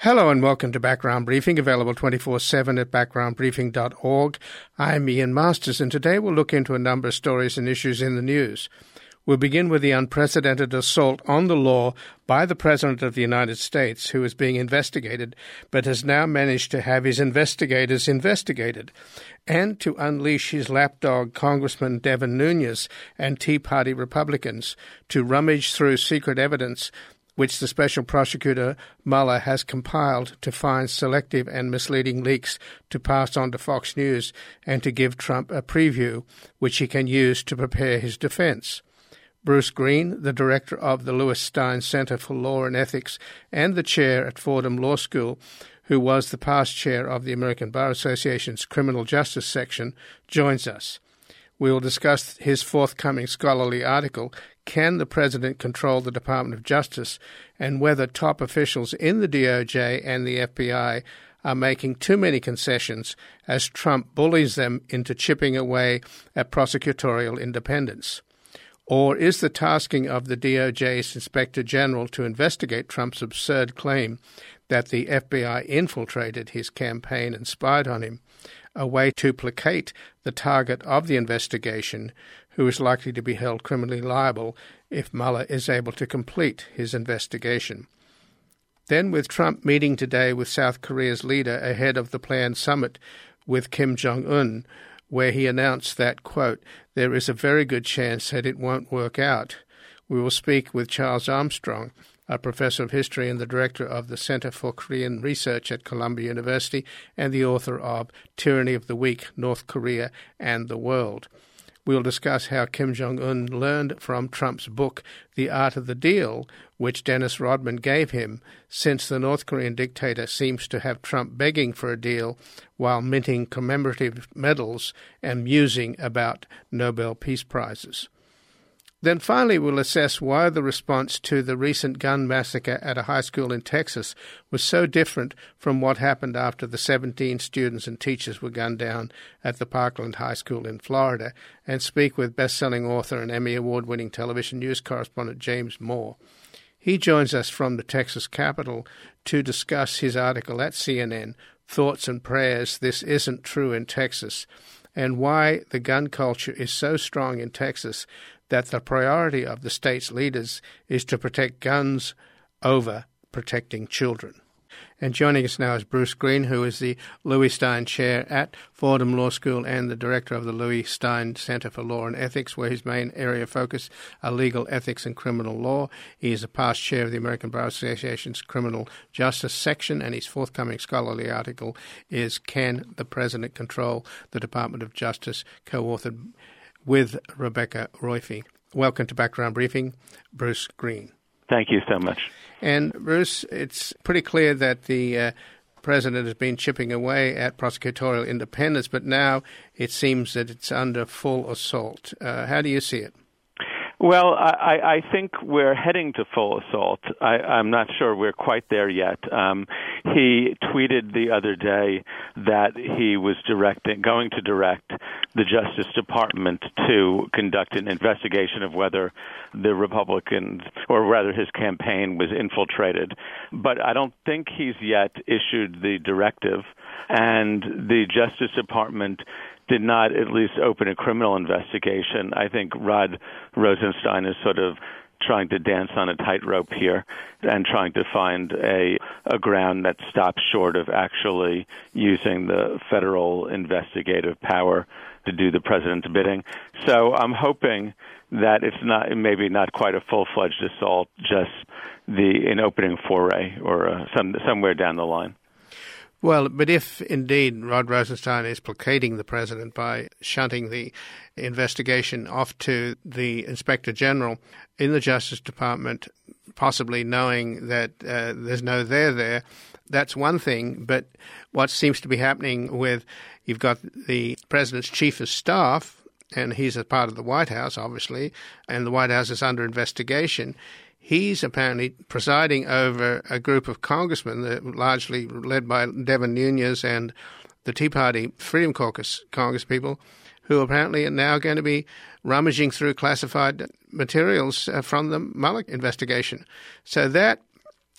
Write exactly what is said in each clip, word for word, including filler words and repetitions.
Hello and welcome to Background Briefing, available twenty-four seven at background briefing dot org. I'm Ian Masters, and today we'll look into a number of stories and issues in the news. We'll begin with the unprecedented assault on the law by the President of the United States, who is being investigated, but has now managed to have his investigators investigated, and to unleash his lapdog Congressman Devin Nunes and Tea Party Republicans to rummage through secret evidence which the Special Prosecutor Mueller has compiled to find selective and misleading leaks to pass on to Fox News and to give Trump a preview which he can use to prepare his defense. Bruce Green, the director of the Lewis Stein Center for Law and Ethics and the chair at Fordham Law School, who was the past chair of the American Bar Association's Criminal Justice Section, joins us. We will discuss his forthcoming scholarly article, Can the President Control the Department of Justice?, and whether top officials in the D O J and the F B I are making too many concessions as Trump bullies them into chipping away at prosecutorial independence. Or is the tasking of the D O J's Inspector General to investigate Trump's absurd claim that the F B I infiltrated his campaign and spied on him a way to placate the target of the investigation, who is likely to be held criminally liable if Mueller is able to complete his investigation? Then, with Trump meeting today with South Korea's leader ahead of the planned summit with Kim Jong-un, where he announced that, quote, there is a very good chance that it won't work out. We will speak with Charles Armstrong, a professor of history and the director of the Center for Korean Research at Columbia University and the author of Tyranny of the Weak, North Korea and the World. We'll discuss how Kim Jong-un learned from Trump's book, The Art of the Deal, which Dennis Rodman gave him, since the North Korean dictator seems to have Trump begging for a deal while minting commemorative medals and musing about Nobel Peace Prizes. Then finally, we'll assess why the response to the recent gun massacre at a high school in Texas was so different from what happened after the seventeen students and teachers were gunned down at the Parkland High School in Florida, and speak with best-selling author and Emmy Award-winning television news correspondent James Moore. He joins us from the Texas Capitol to discuss his article at C N N, Thoughts and Prayers, This Isn't True in Texas, and why the gun culture is so strong in Texas that the priority of the state's leaders is to protect guns over protecting children. And joining us now is Bruce Green, who is the Lewis Stein Chair at Fordham Law School and the director of the Lewis Stein Center for Law and Ethics, where his main area of focus are legal ethics and criminal law. He is a past chair of the American Bar Association's Criminal Justice Section, and his forthcoming scholarly article is Can the President Control the Department of Justice?, co-authored with Rebecca Roiphe. Welcome to Background Briefing, Bruce Green. Thank you so much. And Bruce, it's pretty clear that the uh, president has been chipping away at prosecutorial independence, but now it seems that it's under full assault. Uh, how do you see it? Well, I, I think we're heading to full assault. I, I'm not sure we're quite there yet. Um, he tweeted the other day that he was directing, going to direct the Justice Department to conduct an investigation of whether the Republicans, or rather his campaign, was infiltrated. But I don't think he's yet issued the directive, and the Justice Department did not at least open a criminal investigation. I think Rod Rosenstein is sort of trying to dance on a tightrope here and trying to find a, a ground that stops short of actually using the federal investigative power to do the president's bidding. So I'm hoping that it's not, maybe not quite a full-fledged assault, just the an opening foray or uh, some somewhere down the line. Well, but if indeed Rod Rosenstein is placating the president by shunting the investigation off to the Inspector General in the Justice Department, possibly knowing that uh, there's no there there, that's one thing. But what seems to be happening with, you've got the president's chief of staff, and he's a part of the White House, obviously, and the White House is under investigation. He's apparently presiding over a group of congressmen, that largely led by Devin Nunes and the Tea Party Freedom Caucus congresspeople, who apparently are now going to be rummaging through classified materials uh, from the Mueller investigation. So that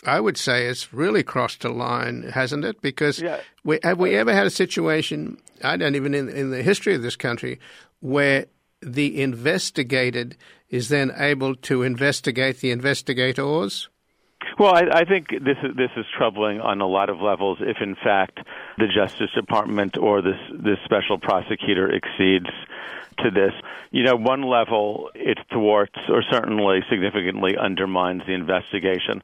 I would say it's really crossed a line, hasn't it? Because yeah. we, have we ever had a situation, I don't even in, in the history of this country, where the investigated is then able to investigate the investigators? Well, I, I think this is this is troubling on a lot of levels. If in fact the Justice Department or this this special prosecutor exceeds to this, you know, one level it thwarts or certainly significantly undermines the investigation.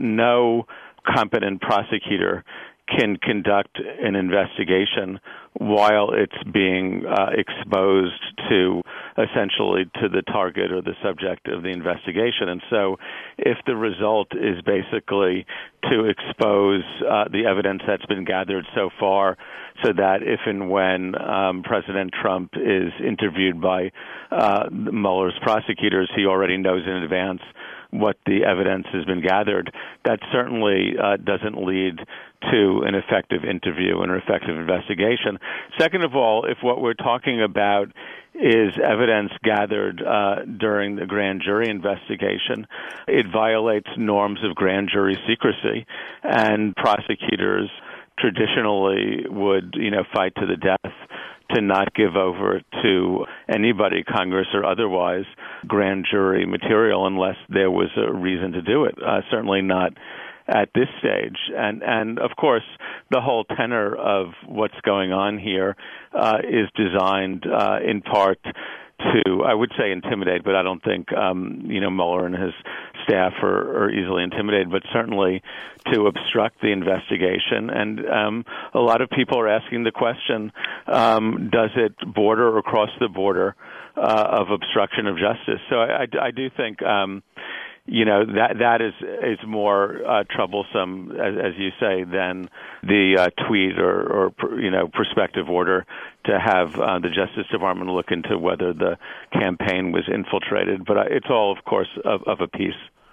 No competent prosecutor can conduct an investigation while it's being uh, exposed to essentially to the target or the subject of the investigation. And so if the result is basically to expose uh, the evidence that's been gathered so far so that if and when um, President Trump is interviewed by uh, Mueller's prosecutors, he already knows in advance what the evidence has been gathered, that certainly uh, doesn't lead to an effective interview and an effective investigation. Second of all, if what we're talking about is evidence gathered uh, during the grand jury investigation, it violates norms of grand jury secrecy, and prosecutors traditionally would, you know, fight to the death to not give over to anybody, Congress or otherwise, grand jury material unless there was a reason to do it. Uh, certainly not at this stage. And, and of course, the whole tenor of what's going on here uh, is designed uh, in part to, I would say intimidate, but I don't think, um, you know, Mueller and his staff are, are easily intimidated, but certainly to obstruct the investigation. And um, a lot of people are asking the question, um, does it border or cross the border uh, of obstruction of justice? So I, I, I do think, um, you know, that that is is more uh, troublesome, as, as you say, than the uh, tweet or, or, you know, prospective order to have uh, the Justice Department look into whether the campaign was infiltrated. But uh, it's all, of course, of, of a piece.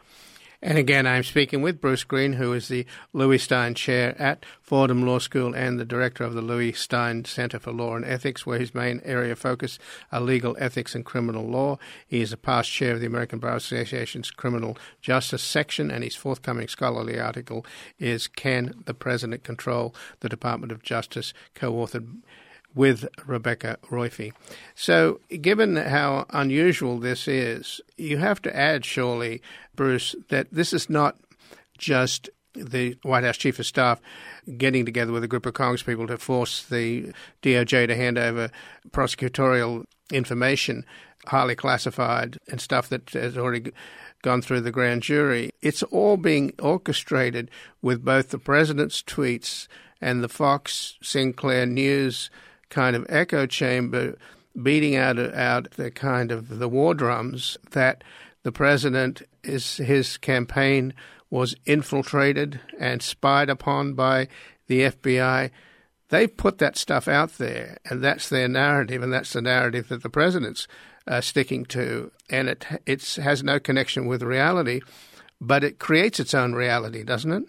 And again, I'm speaking with Bruce Green, who is the Louis Stein Chair at Fordham Law School and the Director of the Louis Stein Center for Law and Ethics, where his main area of focus are legal ethics and criminal law. He is a past chair of the American Bar Association's Criminal Justice Section, and his forthcoming scholarly article is Can the President Control the Department of Justice?, co-authored with Rebecca Roiphe. So given how unusual this is, you have to add, surely, Bruce, that this is not just the White House Chief of Staff getting together with a group of congresspeople to force the D O J to hand over prosecutorial information, highly classified and stuff that has already gone through the grand jury. It's all being orchestrated with both the president's tweets and the Fox Sinclair News kind of echo chamber beating out out the kind of the war drums that the president is his campaign was infiltrated and spied upon by the F B I. They put that stuff out there, and that's their narrative, and that's the narrative that the president's uh, sticking to, and it it's has no connection with reality, but it creates its own reality, doesn't it?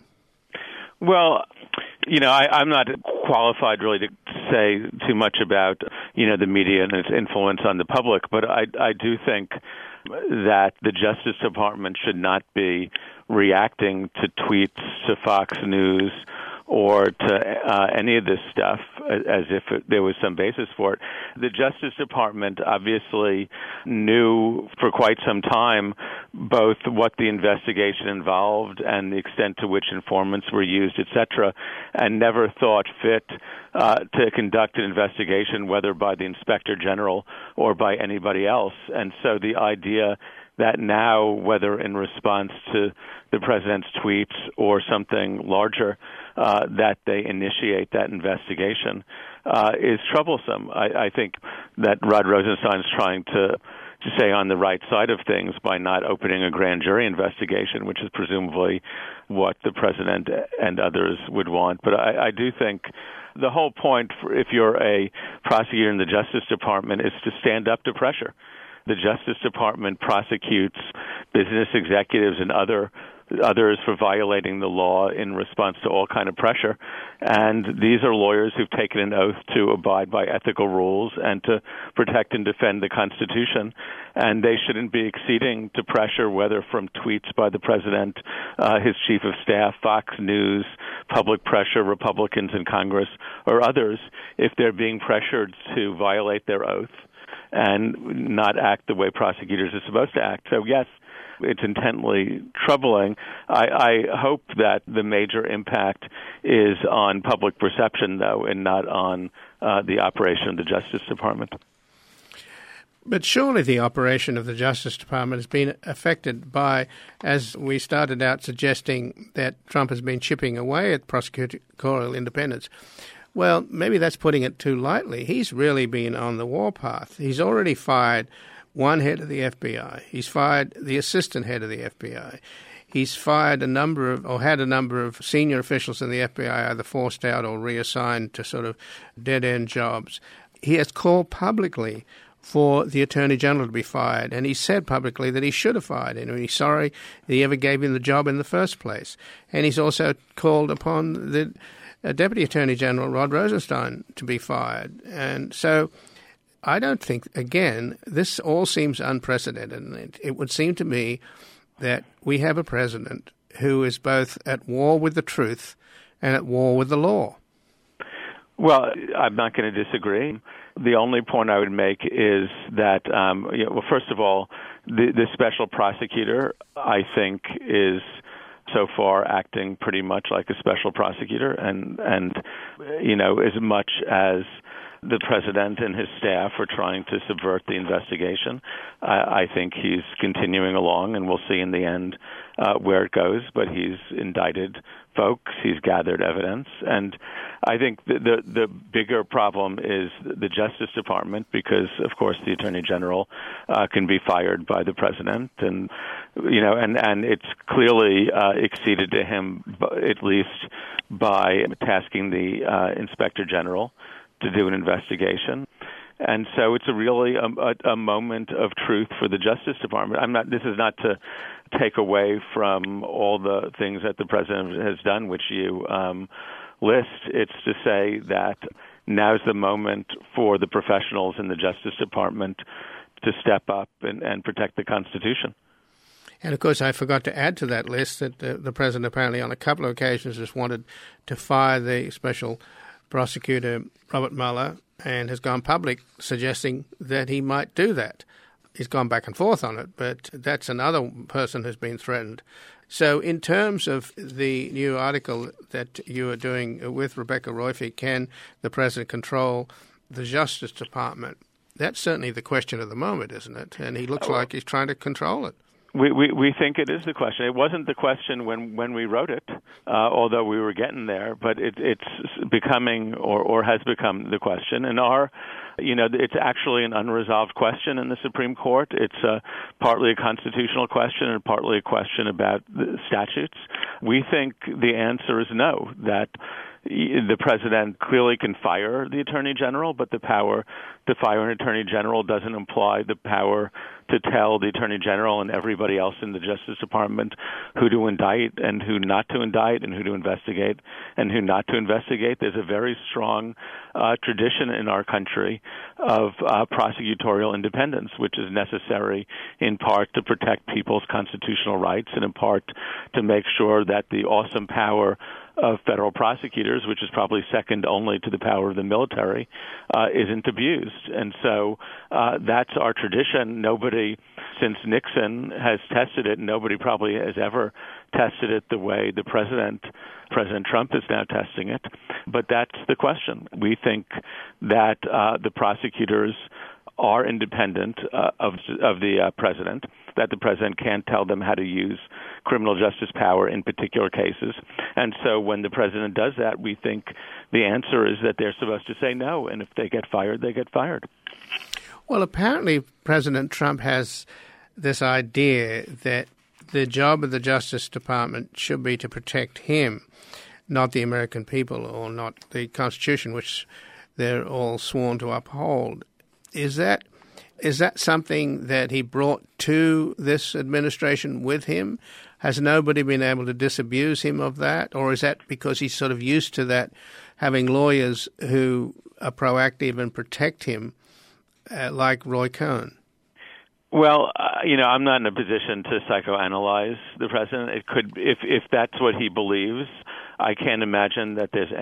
Well, you know, I, I'm not qualified really to say too much about, you know, the media and its influence on the public, but I, I do think that the Justice Department should not be reacting to tweets, to Fox News, or to uh, any of this stuff as if it, there was some basis for it. The Justice Department obviously knew for quite some time both what the investigation involved and the extent to which informants were used, et cetera, and never thought fit uh, to conduct an investigation, whether by the Inspector General or by anybody else. And so the idea that now, whether in response to the president's tweets or something larger, uh, that they initiate that investigation uh, is troublesome. I, I think that Rod Rosenstein is trying to to stay on the right side of things by not opening a grand jury investigation, which is presumably what the president and others would want. But I, I do think the whole point, for, if you're a prosecutor in the Justice Department, is to stand up to pressure. The Justice Department prosecutes business executives and other others for violating the law in response to all kind of pressure. And these are lawyers who've taken an oath to abide by ethical rules and to protect and defend the Constitution. And they shouldn't be acceding to pressure, whether from tweets by the president, uh, his chief of staff, Fox News, public pressure, Republicans in Congress, or others, if they're being pressured to violate their oath and not act the way prosecutors are supposed to act. So, yes, it's intently troubling. I, I hope that the major impact is on public perception, though, and not on uh, the operation of the Justice Department. But surely the operation of the Justice Department has been affected by, as we started out suggesting, that Trump has been chipping away at prosecutorial independence. Well, maybe that's putting it too lightly. He's really been on the warpath. He's already fired one head of the F B I. He's fired the assistant head of the F B I. He's fired a number of, or had a number of senior officials in the F B I either forced out or reassigned to sort of dead-end jobs. He has called publicly for the Attorney General to be fired, and he said publicly that he should have fired him, and he's sorry that he ever gave him the job in the first place. And he's also called upon the uh, Deputy Attorney General, Rod Rosenstein, to be fired. And so I don't think, again, this all seems unprecedented. And it, it would seem to me that we have a president who is both at war with the truth and at war with the law. Well, I'm not going to disagree. The only point I would make is that, um, you know, well, first of all, the, the special prosecutor, I think, is so far acting pretty much like a special prosecutor, and, and you know, as much as the president and his staff are trying to subvert the investigation, I, I think he's continuing along, and we'll see in the end uh, where it goes. But he's indicted folks, he's gathered evidence, and I think the, the the bigger problem is the Justice Department, because of course the Attorney General uh, can be fired by the president, and you know, and and it's clearly uh, exceeded to him, at least by tasking the uh, Inspector General to do an investigation. And so it's a really a, a, a moment of truth for the Justice Department. I'm not. This is not to take away from all the things that the president has done, which you um, list. It's to say that now's the moment for the professionals in the Justice Department to step up and, and protect the Constitution. And, of course, I forgot to add to that list that uh, the president apparently on a couple of occasions has wanted to fire the special prosecutor, Robert Mueller, and has gone public suggesting that he might do that. He's gone back and forth on it, but that's another person who's been threatened. So in terms of the new article that you are doing with Rebecca Roiphe, can the president control the Justice Department? That's certainly the question of the moment, isn't it? And he looks like he's trying to control it. We, we we think it is the question. It wasn't the question when, when we wrote it, uh, although we were getting there, but it, it's becoming or, or has become the question. And our, you know, it's actually an unresolved question in the Supreme Court. It's uh, partly a constitutional question and partly a question about the statutes. We think the answer is no, that the president clearly can fire the Attorney General, but the power to fire an Attorney General doesn't imply the power to tell the Attorney General and everybody else in the Justice Department who to indict and who not to indict and who to investigate and who not to investigate. There's a very strong uh, tradition in our country of uh, prosecutorial independence, which is necessary in part to protect people's constitutional rights and in part to make sure that the awesome power of federal prosecutors, which is probably second only to the power of the military, uh, isn't abused. And so uh, that's our tradition. Nobody, since Nixon, has tested it. Nobody probably has ever tested it the way the president, President Trump, is now testing it. But that's the question. We think that uh, the prosecutors are independent uh, of of the uh, president, that the president can't tell them how to use criminal justice power in particular cases. And so when the president does that, we think the answer is that they're supposed to say no, and if they get fired, they get fired. Well, apparently President Trump has this idea that the job of the Justice Department should be to protect him, not the American people or not the Constitution, which they're all sworn to uphold. Is that is that something that he brought to this administration with him? Has nobody been able to disabuse him of that? Or is that because he's sort of used to that, having lawyers who are proactive and protect him, uh, like Roy Cohn? Well, uh, you know, I'm not in a position to psychoanalyze the president. It could, if if that's what he believes, I can't imagine that there's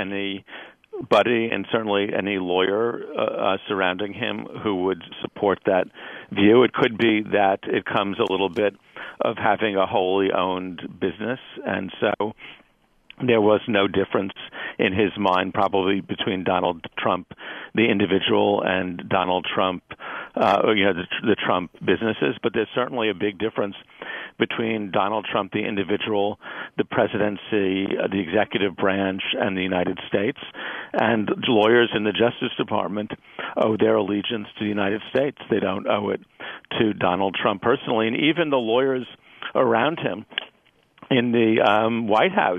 anybody, and certainly any lawyer uh, uh, surrounding him, who would support that view. It could be that it comes a little bit of having a wholly owned business, and so there was no difference in his mind probably between Donald Trump, the individual, and Donald Trump, uh, you know, the, the Trump businesses. But there's certainly a big difference between Donald Trump, the individual, the presidency, uh, the executive branch, and the United States. And lawyers in the Justice Department owe their allegiance to the United States. They don't owe it to Donald Trump personally. And even the lawyers around him in the um, White House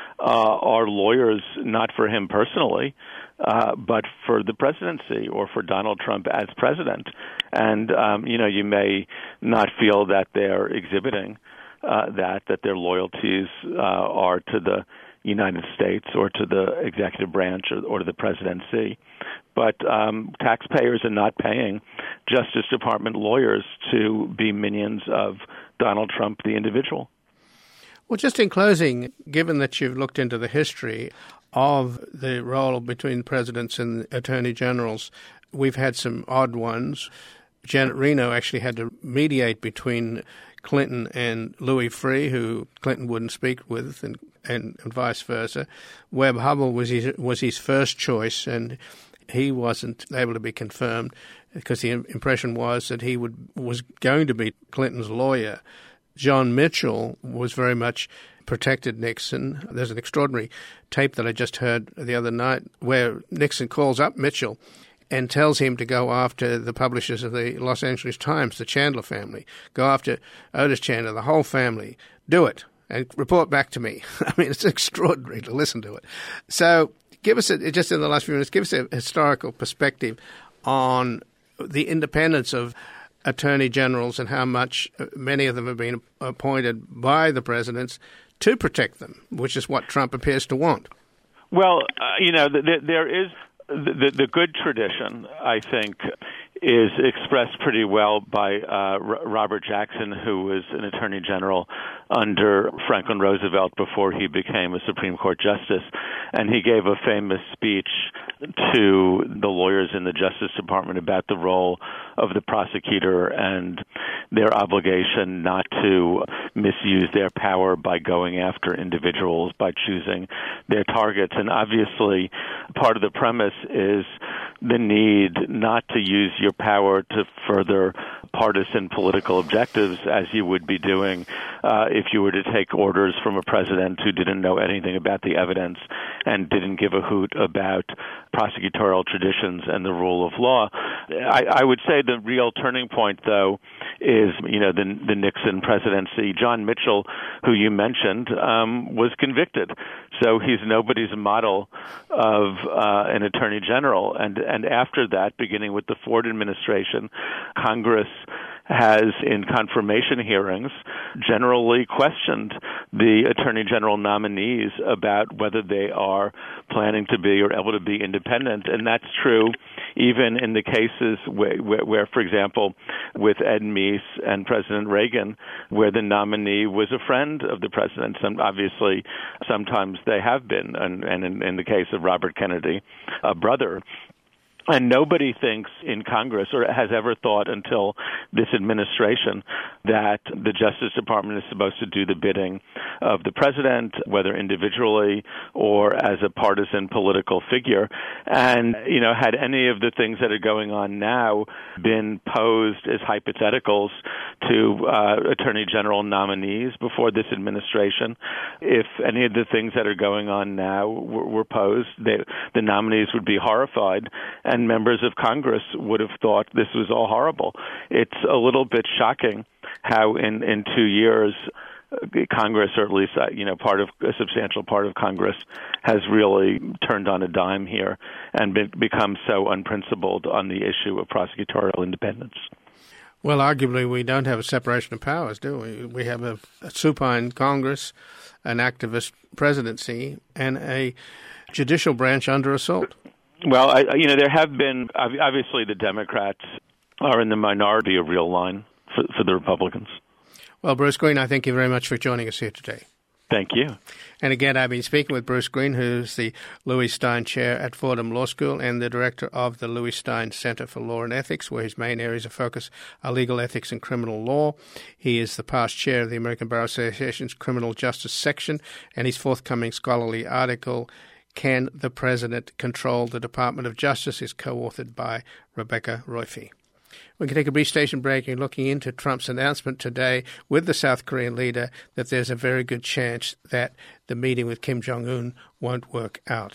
Uh, are lawyers not for him personally, uh, but for the presidency or for Donald Trump as president. And, um, you know, you may not feel that they're exhibiting uh, that, that their loyalties uh, are to the United States or to the executive branch or, or to the presidency. But um, taxpayers are not paying Justice Department lawyers to be minions of Donald Trump, the individual. Well, just in closing, given that you've looked into the history of the role between presidents and attorney generals, we've had some odd ones. Janet Reno actually had to mediate between Clinton and Louis Freeh, who Clinton wouldn't speak with, and, and, and vice versa. Webb Hubbell was his, was his first choice, and he wasn't able to be confirmed because the impression was that he would was going to be Clinton's lawyer. John Mitchell was very much protected Nixon. There's an extraordinary tape that I just heard the other night where Nixon calls up Mitchell and tells him to go after the publishers of the Los Angeles Times, the Chandler family. Go after Otis Chandler, the whole family. Do it and report back to me. I mean, it's extraordinary to listen to it. So give us, a, just in the last few minutes, give us a historical perspective on the independence of attorney generals and how much many of them have been appointed by the presidents to protect them, which is what Trump appears to want. Well, uh, you know, the, the, there is the, the good tradition, I think, is expressed pretty well by uh, R- Robert Jackson, who was an attorney general under Franklin Roosevelt before he became a Supreme Court justice. And he gave a famous speech to the lawyers in the Justice Department about the role of the prosecutor and their obligation not to misuse their power by going after individuals, by choosing their targets. And obviously, part of the premise is the need not to use your power to further partisan political objectives, as you would be doing uh, if you were to take orders from a president who didn't know anything about the evidence and didn't give a hoot about prosecutorial traditions and the rule of law. I, I would say the real turning point, though, is, you know, the, the Nixon presidency. John Mitchell, who you mentioned, um, was convicted. So he's nobody's model of uh, an attorney general. And, and after that, beginning with the Ford administration, Congress has, in confirmation hearings, generally questioned the attorney general nominees about whether they are planning to be or able to be independent. And that's true even in the cases where, where, where for example, with Ed Meese and President Reagan, where the nominee was a friend of the president. Some, obviously, sometimes they have been, and, and in, in the case of Robert Kennedy, a brother. And nobody thinks in Congress, or has ever thought until this administration, that the Justice Department is supposed to do the bidding of the president, whether individually or as a partisan political figure. And, you know, had any of the things that are going on now been posed as hypotheticals to uh, Attorney General nominees before this administration, if any of the things that are going on now were, were posed, they, the nominees would be horrified. And members of Congress would have thought this was all horrible. It's a little bit shocking how in, in two years Congress, or at least you know part of a substantial part of Congress, has really turned on a dime here and been, become so unprincipled on the issue of prosecutorial independence. Well, arguably, we don't have a separation of powers, do we? We have a, a supine Congress, an activist presidency, and a judicial branch under assault. Well, I, you know, there have been, obviously the Democrats are in the minority of real line for, for the Republicans. Well, Bruce Green, I thank you very much for joining us here today. Thank you. And again, I've been speaking with Bruce Green, who's the Louis Stein Chair at Fordham Law School and the Director of the Louis Stein Center for Law and Ethics, where his main areas of focus are legal ethics and criminal law. He is the past chair of the American Bar Association's Criminal Justice Section, and his forthcoming scholarly article, Can the President Control the Department of Justice?, is co-authored by Rebecca Roiphe. We can take a brief station break and looking into Trump's announcement today with the South Korean leader that there's a very good chance that the meeting with Kim Jong-un won't work out.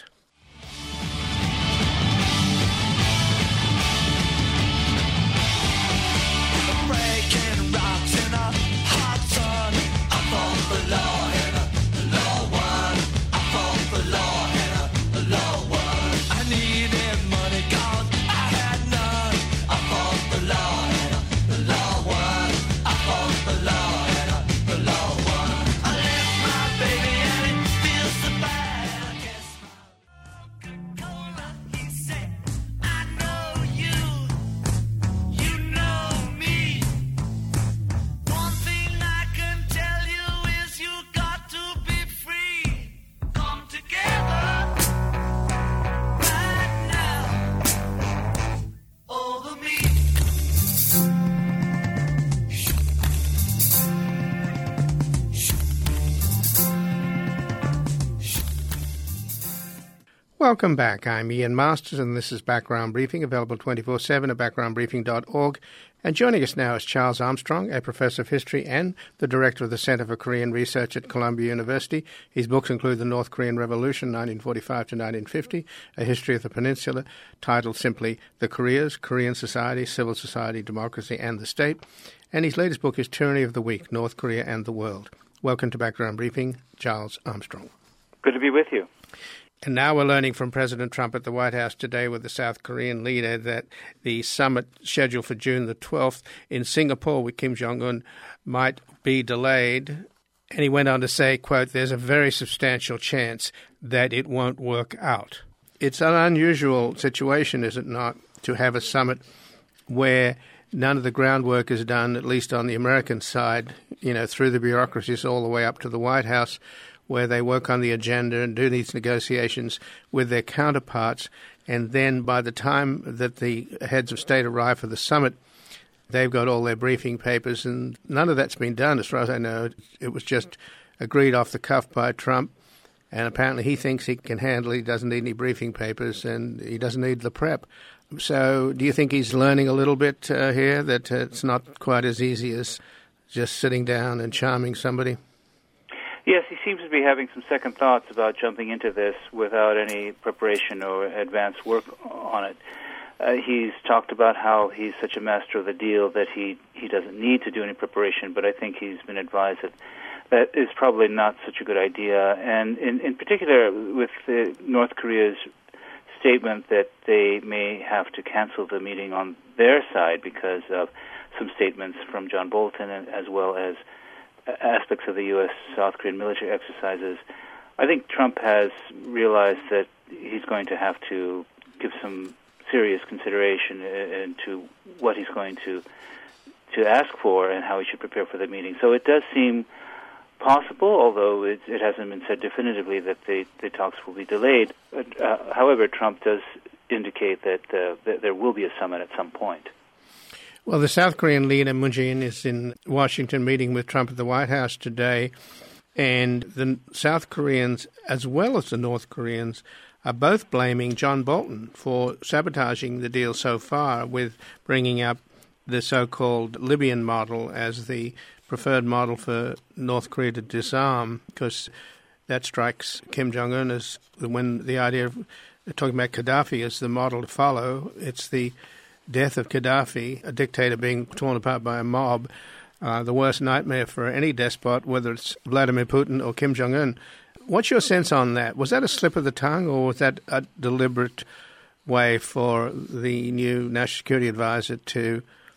Welcome back. I'm Ian Masters, and this is Background Briefing, available twenty-four seven at background briefing dot org. And joining us now is Charles Armstrong, a professor of history and the director of the Center for Korean Research at Columbia University. His books include The North Korean Revolution, nineteen forty-five to nineteen fifty, A History of the Peninsula, titled simply The Koreas, Korean Society, Civil Society, Democracy, and the State. And his latest book is Tyranny of the Weak, North Korea and the World. Welcome to Background Briefing, Charles Armstrong. Good to be with you. And now we're learning from President Trump at the White House today with the South Korean leader that the summit scheduled for June the twelfth in Singapore with Kim Jong-un might be delayed. And he went on to say, quote, there's a very substantial chance that it won't work out. It's an unusual situation, is it not, to have a summit where none of the groundwork is done, at least on the American side, you know, through the bureaucracies all the way up to the White House, where they work on the agenda and do these negotiations with their counterparts. And then by the time that the heads of state arrive for the summit, they've got all their briefing papers, and none of that's been done. As far as I know, it was just agreed off the cuff by Trump, and apparently he thinks he can handle it. He doesn't need any briefing papers, and he doesn't need the prep. So do you think he's learning a little bit uh, here, that uh, it's not quite as easy as just sitting down and charming somebody? Yes, he seems to be having some second thoughts about jumping into this without any preparation or advanced work on it. Uh, he's talked about how he's such a master of the deal that he, he doesn't need to do any preparation, but I think he's been advised that that is probably not such a good idea. And in, in particular, with the North Korea's statement that they may have to cancel the meeting on their side because of some statements from John Bolton, as well as aspects of the U S South Korean military exercises. I think Trump has realized that he's going to have to give some serious consideration into what he's going to to ask for and how he should prepare for the meeting. So it does seem possible, although it, it hasn't been said definitively, that the, the talks will be delayed. But, uh, however, Trump does indicate that, uh, that there will be a summit at some point. Well, the South Korean leader, Moon Jae-in, is in Washington meeting with Trump at the White House today, and the South Koreans, as well as the North Koreans, are both blaming John Bolton for sabotaging the deal so far with bringing up the so-called Libyan model as the preferred model for North Korea to disarm, because that strikes Kim Jong-un as when the idea of talking about Gaddafi as the model to follow. It's the death of Gaddafi, a dictator being torn apart by a mob, uh, the worst nightmare for any despot, whether it's Vladimir Putin or Kim Jong-un. What's your sense on that? Was that a slip of the tongue, or was that a deliberate way for the new national security advisor to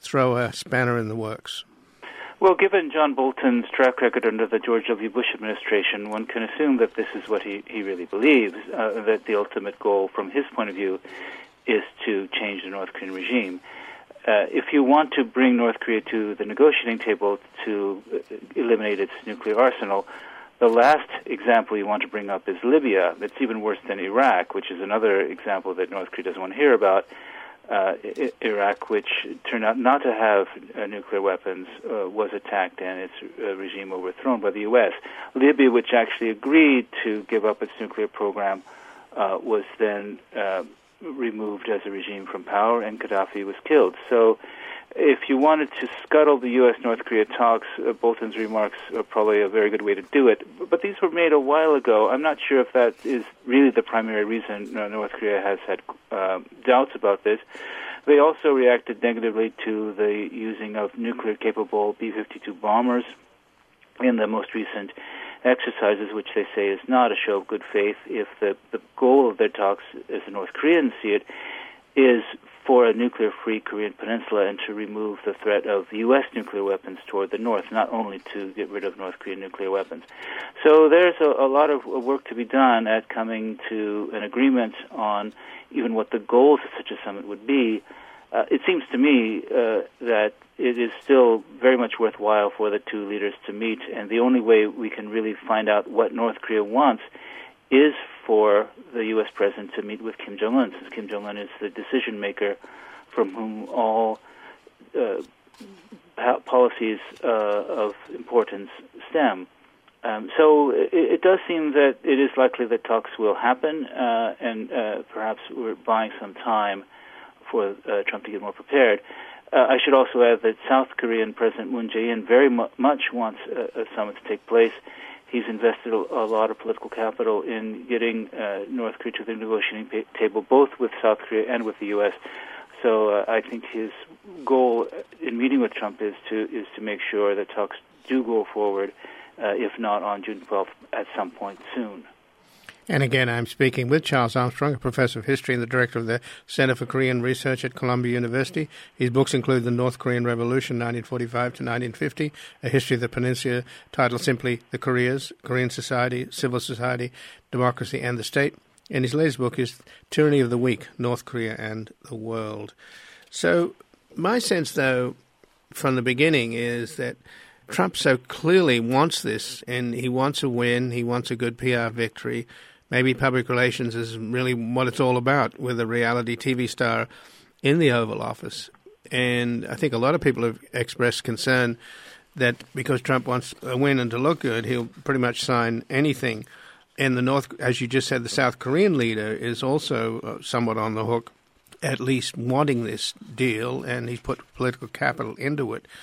throw a spanner in the works? Well, given John Bolton's track record under the George W. Bush administration, one can assume that this is what he, he really believes, uh, that the ultimate goal from his point of view is to change the North Korean regime. Uh, if you want to bring North Korea to the negotiating table to eliminate its nuclear arsenal, the last example you want to bring up is Libya. It's even worse than Iraq, which is another example that North Korea doesn't want to hear about. Uh, I- Iraq, which turned out not to have uh, nuclear weapons, uh, was attacked and its uh, regime overthrown by the U S. Libya, which actually agreed to give up its nuclear program, uh, was then uh, removed as a regime from power, and Gaddafi was killed. So if you wanted to scuttle the U S-North Korea talks, uh, Bolton's remarks are probably a very good way to do it. But these were made a while ago. I'm not sure if that is really the primary reason uh, North Korea has had uh, doubts about this. They also reacted negatively to the using of nuclear-capable B fifty-two bombers in the most recent exercises, which they say is not a show of good faith if the, the goal of their talks, as the North Koreans see it, is for a nuclear-free Korean peninsula and to remove the threat of U S nuclear weapons toward the north, not only to get rid of North Korean nuclear weapons. So there's a, a lot of work to be done at coming to an agreement on even what the goals of such a summit would be. Uh, it seems to me uh, that it is still very much worthwhile for the two leaders to meet, and the only way we can really find out what North Korea wants is for the U S president to meet with Kim Jong-un, since Kim Jong-un is the decision maker from whom all uh, policies uh, of importance stem. Um, so it, it does seem that it is likely that talks will happen, uh, and uh, perhaps we're buying some time for uh, Trump to get more prepared. Uh, I should also add that South Korean President Moon Jae-in very mu- much wants a, a summit to take place. He's invested a, a lot of political capital in getting uh, North Korea to the negotiating pa- table, both with South Korea and with the U S. So uh, I think his goal in meeting with Trump is to is to make sure that talks do go forward, uh, if not on June twelfth, at some point soon. And again, I'm speaking with Charles Armstrong, a professor of history and the director of the Center for Korean Research at Columbia University. His books include The North Korean Revolution, nineteen forty-five to nineteen fifty, A History of the Peninsula, titled simply The Koreas, Korean Society, Civil Society, Democracy and the State. And his latest book is Tyranny of the Weak, North Korea and the World. So my sense, though, from the beginning is that Trump so clearly wants this, and he wants a win, he wants a good P R victory. Maybe public relations is really what it's all about, with a reality T V star in the Oval Office. And I think a lot of people have expressed concern that because Trump wants a win and to look good, he'll pretty much sign anything. And the North, as you just said, the South Korean leader is also somewhat on the hook, at least wanting this deal, and he's put political capital into it.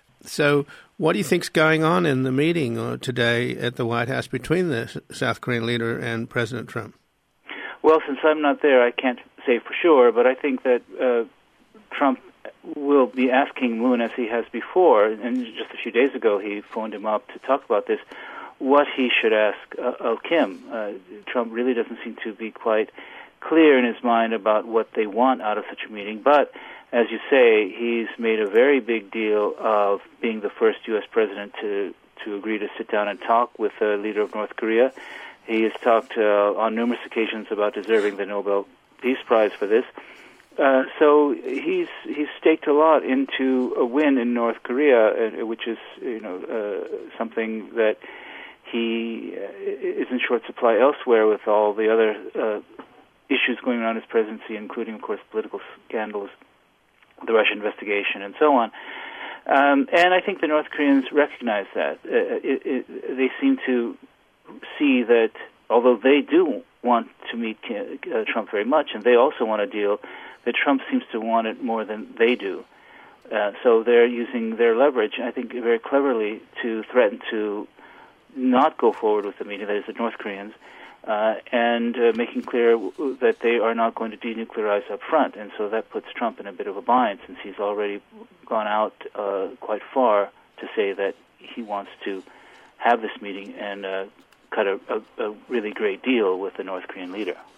So what do you think's going on in the meeting uh, today at the White House between the South Korean leader and President Trump? Well, since I'm not there, I can't say for sure, but I think that uh, Trump will be asking Moon, as he has before, and just a few days ago he phoned him up to talk about this, what he should ask uh, of Kim. Uh, Trump really doesn't seem to be quite clear in his mind about what they want out of such a meeting, but as you say, he's made a very big deal of being the first U S president to, to agree to sit down and talk with the leader of North Korea. He has talked uh, on numerous occasions about deserving the Nobel Peace Prize for this. Uh, so he's he's staked a lot into a win in North Korea, uh, which is you know uh, something that he uh, is in short supply elsewhere with all the other uh, issues going around his presidency, including, of course, political scandals, the Russia investigation, and so on. Um, and I think the North Koreans recognize that. Uh, it, it, they seem to see that although they do want to meet uh, Trump very much, and they also want a deal, that Trump seems to want it more than they do. Uh, so they're using their leverage, I think, very cleverly to threaten to not go forward with the meeting, that is the North Koreans, Uh, and uh, making clear w- that they are not going to denuclearize up front. And so that puts Trump in a bit of a bind, since he's already gone out uh, quite far to say that he wants to have this meeting and uh, cut a, a, a really great deal with the North Korean leader.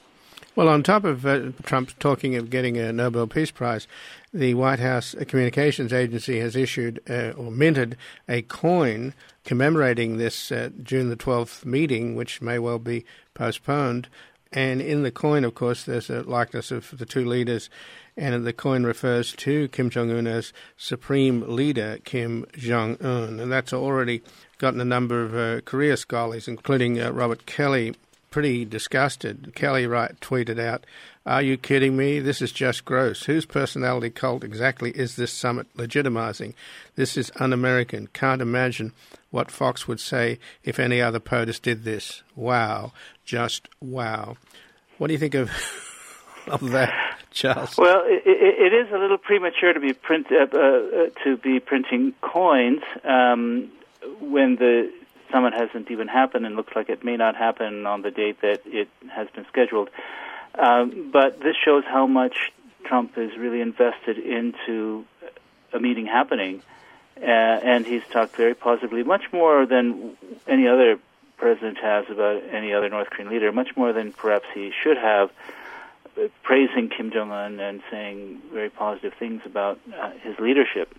Well, on top of uh, Trump talking of getting a Nobel Peace Prize, the White House Communications Agency has issued uh, or minted a coin commemorating this uh, June the twelfth meeting, which may well be postponed. And in the coin, of course, there's a likeness of the two leaders, and the coin refers to Kim Jong-un as Supreme Leader Kim Jong-un. And that's already gotten a number of uh, Korea scholars, including uh, Robert Kelly, pretty disgusted. Kelly Wright tweeted out, "Are you kidding me? This is just gross. Whose personality cult exactly is this summit legitimizing? This is un-American. Can't imagine what Fox would say if any other POTUS did this. Wow. Just wow." What do you think of, of that, Charles? Well, it, it is a little premature to be print uh, uh, to be printing coins um, when the summit hasn't even happened and looks like it may not happen on the date that it has been scheduled. Um, but this shows how much Trump is really invested into a meeting happening. Uh, and he's talked very positively, much more than any other president has about any other North Korean leader, much more than perhaps he should have, uh, praising Kim Jong-un and saying very positive things about uh, his leadership.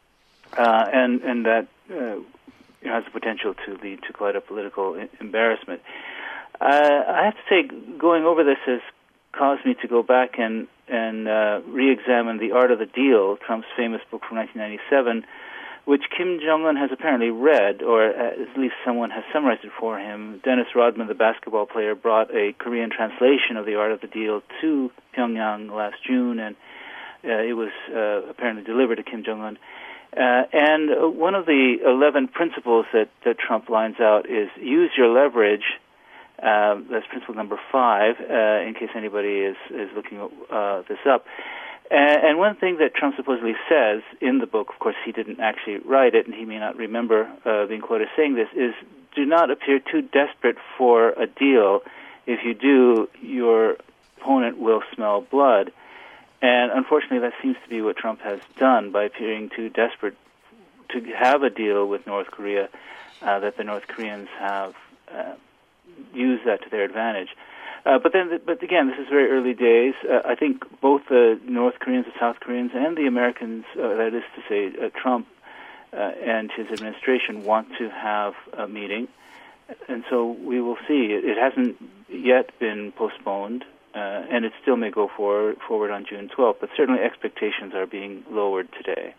Uh, and, and that uh, has the potential to lead to quite a political embarrassment. Uh, I have to say, going over this has caused me to go back and, and uh, re-examine The Art of the Deal, Trump's famous book from nineteen ninety-seven, which Kim Jong-un has apparently read, or at least someone has summarized it for him. Dennis Rodman, the basketball player, brought a Korean translation of The Art of the Deal to Pyongyang last June, and uh, it was uh, apparently delivered to Kim Jong-un. Uh, and uh, one of the eleven principles that, that Trump lines out is use your leverage. Uh, that's principle number five, uh, in case anybody is, is looking uh, this up. And, and one thing that Trump supposedly says in the book, of course he didn't actually write it, and he may not remember uh, being quoted saying this, is do not appear too desperate for a deal. If you do, your opponent will smell blood. And unfortunately, that seems to be what Trump has done by appearing too desperate to have a deal with North Korea, uh, that the North Koreans have uh, used that to their advantage. Uh, but then, but again, this is very early days. Uh, I think both the North Koreans, the South Koreans, and the Americans, uh, that is to say, uh, Trump uh, and his administration, want to have a meeting. And so we will see. It, it hasn't yet been postponed. Uh, and it still may go forward, forward on June twelfth, but certainly expectations are being lowered today.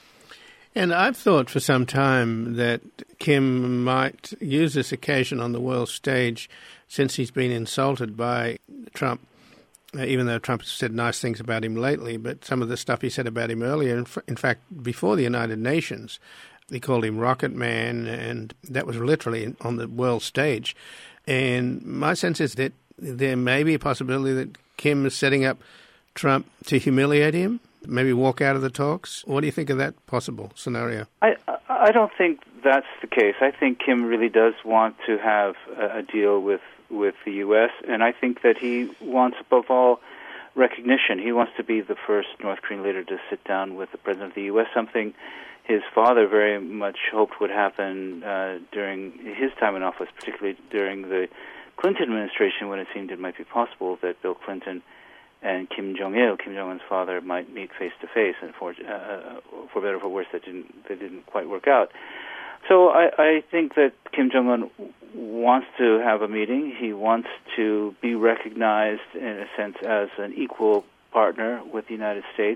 And I've thought for some time that Kim might use this occasion on the world stage, since he's been insulted by Trump, uh, even though Trump has said nice things about him lately, but some of the stuff he said about him earlier, in, in fact, before the United Nations, they called him Rocket Man, and that was literally on the world stage. And my sense is that there may be a possibility that Kim is setting up Trump to humiliate him, maybe walk out of the talks. What do you think of that possible scenario? I I don't think that's the case. I think Kim really does want to have a, a deal with, with the U S, and I think that he wants, above all, recognition. He wants to be the first North Korean leader to sit down with the president of the U S, something his father very much hoped would happen uh, during his time in office, particularly during the Clinton administration, when it seemed it might be possible that Bill Clinton and Kim Jong-il, Kim Jong-un's father, might meet face to face, and for uh, for better or for worse, that didn't that didn't quite work out. So I, I think that Kim Jong-un wants to have a meeting. He wants to be recognized in a sense as an equal partner with the United States,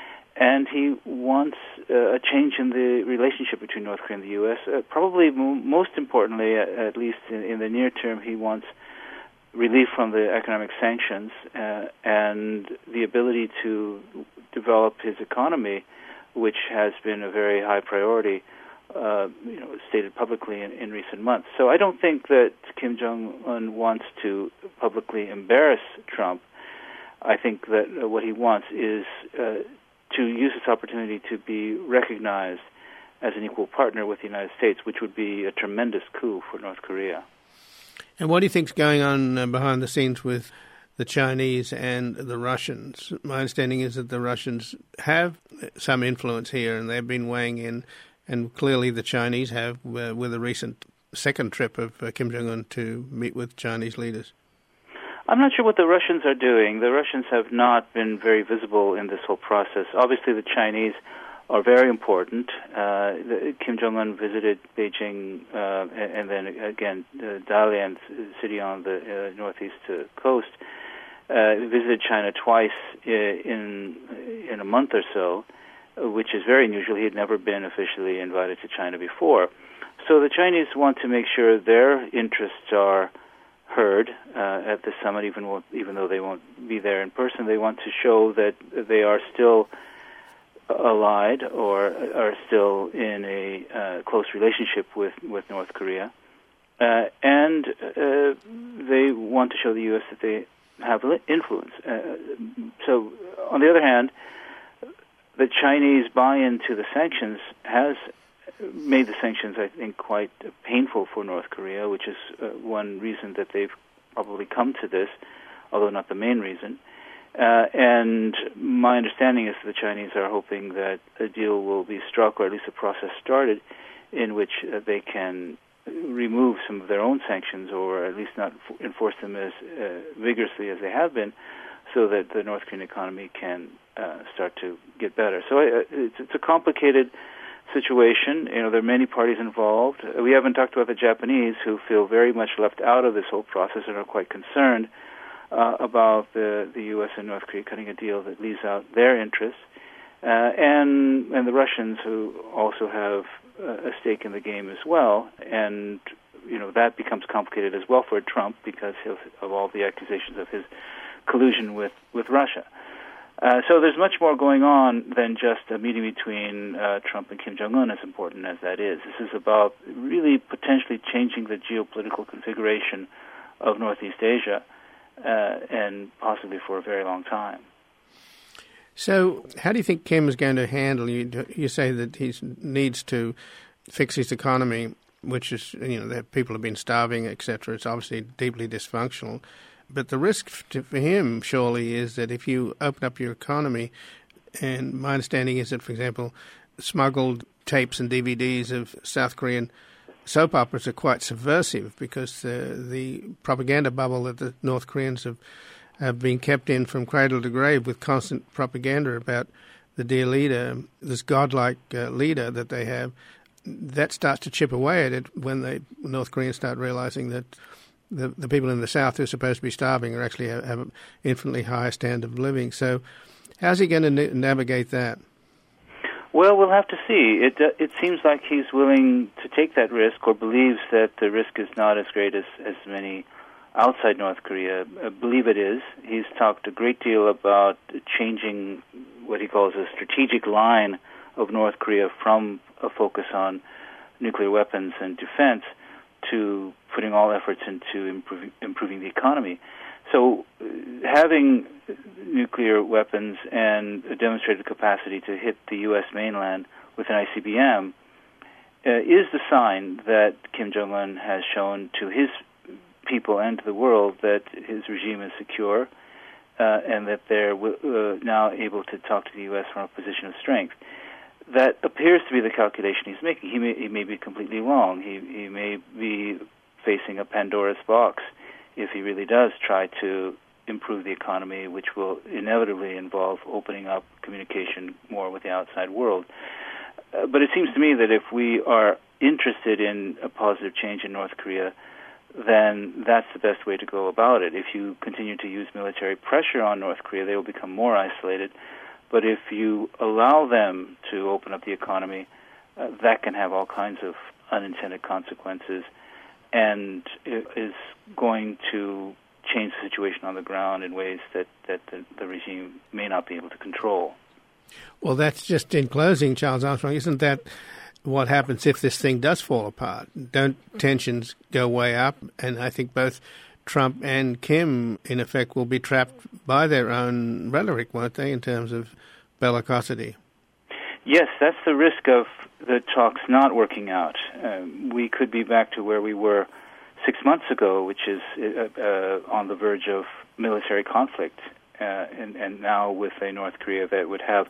and he wants uh, a change in the relationship between North Korea and the U S. Uh, probably m- most importantly, uh, at least in, in the near term, he wants relief from the economic sanctions uh, and the ability to develop his economy, which has been a very high priority, uh, you know, stated publicly in, in recent months. So I don't think that Kim Jong-un wants to publicly embarrass Trump. I think that uh, what he wants is uh, to use this opportunity to be recognized as an equal partner with the United States, which would be a tremendous coup for North Korea. And what do you think's going on uh, behind the scenes with the Chinese and the Russians? My understanding is that the Russians have some influence here, and they've been weighing in, and clearly the Chinese have uh, with a recent second trip of uh, Kim Jong-un to meet with Chinese leaders. I'm not sure what the Russians are doing. The Russians have not been very visible in this whole process. Obviously, the Chinese are very important. Uh, the, Kim Jong-un visited Beijing, uh, and, and then again, uh, Dalian city on the uh, northeast uh, coast. Uh, visited China twice in in a month or so, which is very unusual. He had never been officially invited to China before. So the Chinese want to make sure their interests are heard uh, at the summit, even even though they won't be there in person. They want to show that they are still allied or are still in a uh, close relationship with, with North Korea. Uh, and uh, they want to show the U S that they have influence. Uh, so, on the other hand, the Chinese buy-in to the sanctions has made the sanctions, I think, quite painful for North Korea, which is uh, one reason that they've probably come to this, although not the main reason. Uh, and my understanding is the Chinese are hoping that a deal will be struck, or at least a process started, in which uh, they can remove some of their own sanctions, or at least not f- enforce them as uh, vigorously as they have been, so that the North Korean economy can uh, start to get better. So uh, it's, it's a complicated situation. You know, there are many parties involved. We haven't talked about the Japanese, who feel very much left out of this whole process and are quite concerned uh, about the, the U S and North Korea cutting a deal that leaves out their interests, uh, and and the Russians, who also have uh, a stake in the game as well. And you know, that becomes complicated as well for Trump because of, of all the accusations of his collusion with with Russia. Uh, so there's much more going on than just a meeting between uh, Trump and Kim Jong-un, as important as that is. This is about really potentially changing the geopolitical configuration of Northeast Asia, uh, and possibly for a very long time. So how do you think Kim is going to handle, you, you say that he needs to fix his economy, which is, you know, that people have been starving, et cetera. It's obviously deeply dysfunctional. But the risk for him, surely, is that if you open up your economy, and my understanding is that, for example, smuggled tapes and D V Ds of South Korean soap operas are quite subversive because uh, the propaganda bubble that the North Koreans have, have been kept in from cradle to grave with constant propaganda about the dear leader, this godlike uh, leader that they have, that starts to chip away at it when the North Koreans start realizing that The, the people in the South who are supposed to be starving are actually have, have an infinitely higher standard of living. So how's he going to na- navigate that? Well, we'll have to see. It uh, it seems like he's willing to take that risk, or believes that the risk is not as great as, as many outside North Korea uh, believe it is. He's talked a great deal about changing what he calls a strategic line of North Korea from a focus on nuclear weapons and defense to putting all efforts into improving, improving the economy. So uh, having nuclear weapons and a demonstrated capacity to hit the U S mainland with an I C B M uh, is the sign that Kim Jong-un has shown to his people and to the world that his regime is secure uh, and that they're uh, now able to talk to the U S from a position of strength. That appears to be the calculation he's making. He may, he may be completely wrong. He, he may be facing a Pandora's box if he really does try to improve the economy, which will inevitably involve opening up communication more with the outside world. Uh, but it seems to me that if we are interested in a positive change in North Korea, then that's the best way to go about it. If you continue to use military pressure on North Korea, they will become more isolated. But if you allow them to open up the economy, uh, that can have all kinds of unintended consequences and it is going to change the situation on the ground in ways that, that the, the regime may not be able to control. Well, that's just in closing, Charles Armstrong. Isn't that what happens if this thing does fall apart? Don't tensions go way up? And I think both Trump and Kim, in effect, will be trapped by their own rhetoric, won't they, in terms of bellicosity? Yes, that's the risk of the talks not working out. Um, we could be back to where we were six months ago, which is uh, uh, on the verge of military conflict, uh, and, and now with a North Korea that would have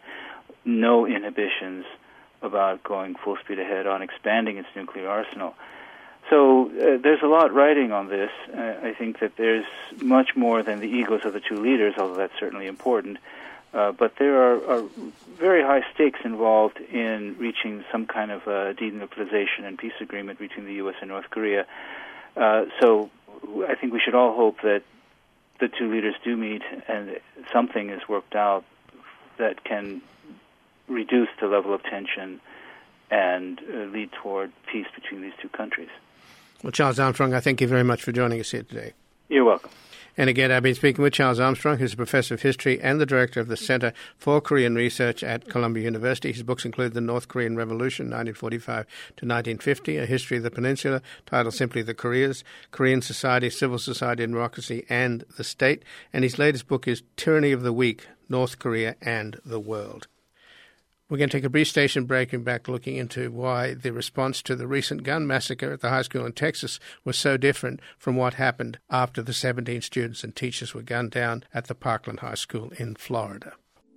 no inhibitions about going full speed ahead on expanding its nuclear arsenal. So uh, there's a lot riding on this. Uh, I think that there's much more than the egos of the two leaders, although that's certainly important. Uh, but there are, are very high stakes involved in reaching some kind of uh, denuclearization and peace agreement between the U S and North Korea. Uh, so I think we should all hope that the two leaders do meet and something is worked out that can reduce the level of tension and uh, lead toward peace between these two countries. Well, Charles Armstrong, I thank you very much for joining us here today. You're welcome. And again, I've been speaking with Charles Armstrong, who's a professor of history and the director of the Center for Korean Research at Columbia University. His books include The North Korean Revolution, nineteen forty-five to nineteen fifty, A History of the Peninsula, titled simply The Koreas, Korean Society, Civil Society and Democracy, and the State. And his latest book is Tyranny of the Weak, North Korea and the World. We're going to take a brief station break and back looking into why the response to the recent gun massacre at the high school in Texas was so different from what happened after the seventeen students and teachers were gunned down at the Parkland High School in Florida.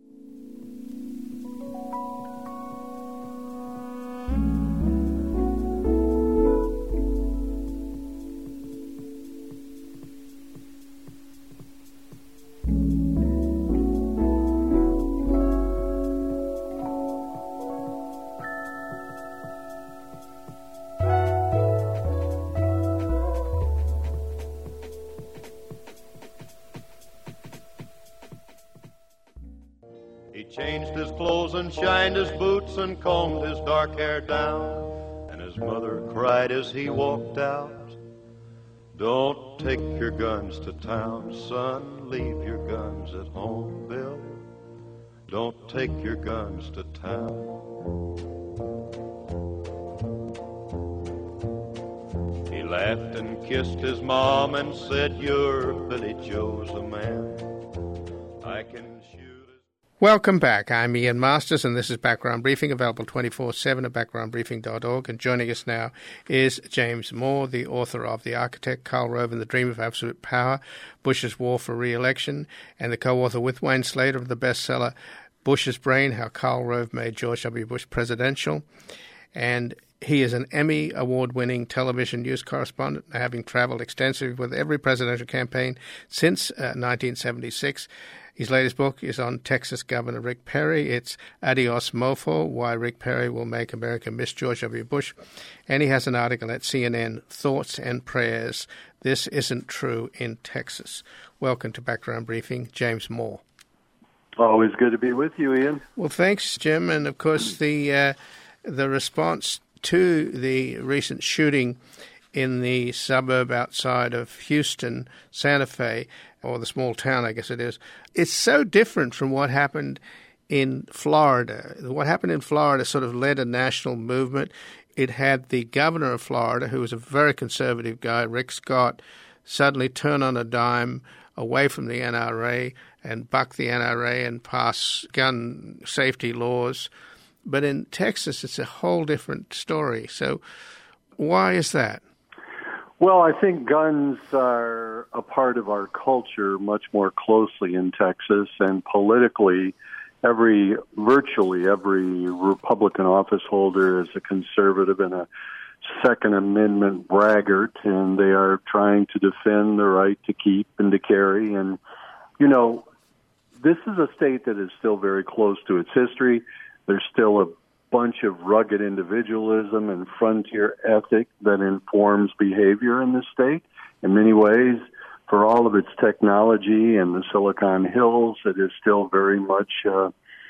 Changed his clothes and shined his boots and combed his dark hair down, and his mother cried as he walked out, "Don't take your guns to town, son, leave your guns at home, Bill. Don't take your guns to town." He laughed and kissed his mom and said, "You're Billy Joe's the man. I can shoot." Welcome back. I'm Ian Masters, and this is Background Briefing, available twenty-four seven at background briefing dot org. And joining us now is James Moore, the author of The Architect, Karl Rove and the Dream of Absolute Power, Bush's War for Re-Election, and the co-author with Wayne Slater of the bestseller Bush's Brain, How Karl Rove Made George W. Bush Presidential. And he is an Emmy award-winning television news correspondent, having traveled extensively with every presidential campaign since uh, nineteen seventy-six. His latest book is on Texas Governor Rick Perry. It's Adios Mofo, Why Rick Perry Will Make America Miss George W. Bush. And he has an article at C N N, Thoughts and Prayers, This Isn't True in Texas. Welcome to Background Briefing, James Moore. Always good to be with you, Ian. Well, thanks, Jim. And, of course, the uh, the response to the recent shooting in the suburb outside of Houston, Santa Fe, or the small town, I guess it is, it's so different from what happened in Florida. What happened in Florida sort of led a national movement. It had the governor of Florida, who was a very conservative guy, Rick Scott, suddenly turn on a dime away from the N R A and buck the N R A and pass gun safety laws. But in Texas, it's a whole different story. So why is that? Well, I think guns are a part of our culture much more closely in Texas, and politically, every virtually every Republican office holder is a conservative and a Second Amendment braggart, and they are trying to defend the right to keep and to carry. And, you know, this is a state that is still very close to its history. There's still a bunch of rugged individualism and frontier ethic that informs behavior in this state. In many ways, for all of its technology and the Silicon Hills, it is still very much uh,